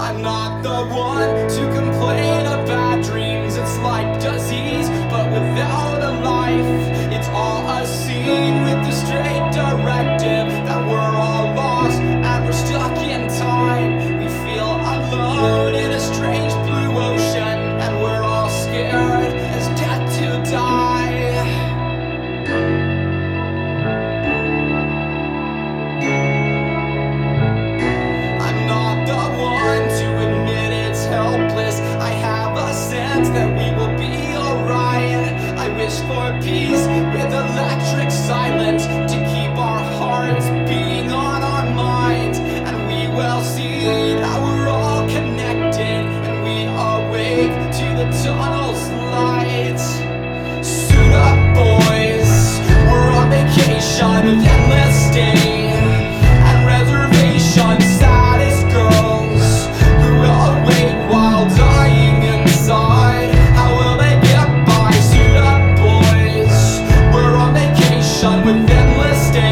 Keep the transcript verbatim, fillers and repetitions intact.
I'm not the one to complain about dreams. It's like disease, but without a life. It's all a scene with the straight directive that we're all lost and we're stuck in time. We feel alone in a strange blue ocean, and we're all scared as death to die. I'm not the one to admit it's helpless. I have a sense that we will be alright. I wish for peace with electric silence to keep our hearts beating on our minds. And we will see that we're all connected when we awake to the tunnel's light. Suit up, boys, we're on vacation with endless stay and reservation status girls who will wait while dying inside. How will they get by? Suit up, boys, we're on vacation with endless stay